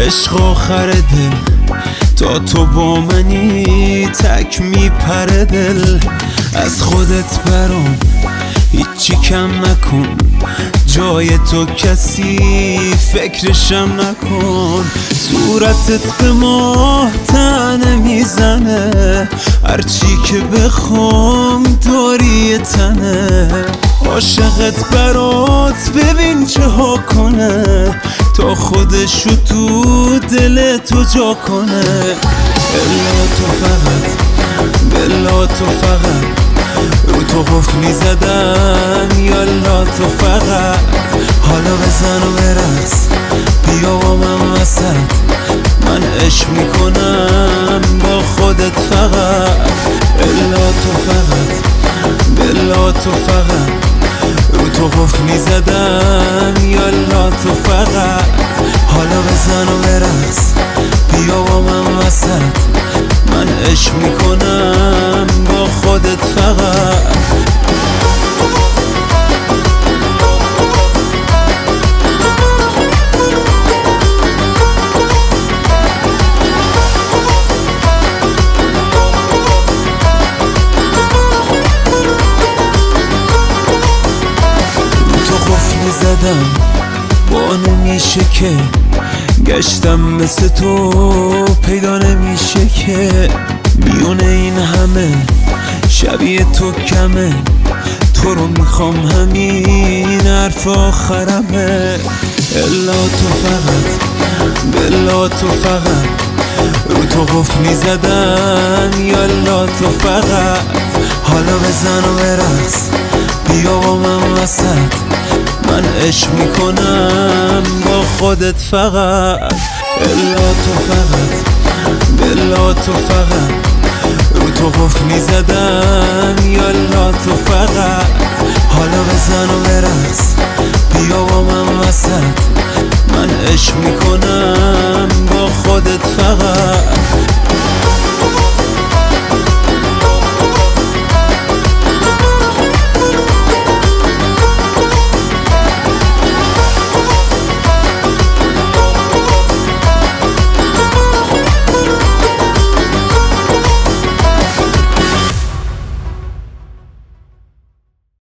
عشق آخر دل تا تو با منی تک میپره دل. از خودت برام هیچی کم نکن، جای تو کسی فکرشم نکن. صورتت به ماه تنه میزنه، هرچی که بخوام داری تنه. عاشقت برات ببین چه ها کنه، تا خودشو تو دل تو جا کنه. الا تو فقط، بلا تو فقط رو تو قفلی زدم. یالا تو فقط حالا بزن و برقص، بیا با من وسط، من عشق میکنم با خودت فقط. الا تو فقط، بلا تو فقط رو تو قفلی زدم. یالا تو فقط حالا بزن و برقص، بیا با من وسط، من عشق میکنم با خودت فقط. زدم با نمیشه که گشتم مثل تو پیدا نمیشه که. میونه این همه شبیه تو کمه، تو رو میخوام همین حرف آخرمه. الا تو فقط، بلا تو فقط رو تو قفلی زدم. یالا تو فقط حالا بزن و برقص، بیا با من وسط، من عشق میکنم با خودت فقط. الا تو فقط، بلا تو فقط رو تو قفلی زدم. یالا تو فقط حالا بزن و برقص، بیا با من وسط، من عشق میکنم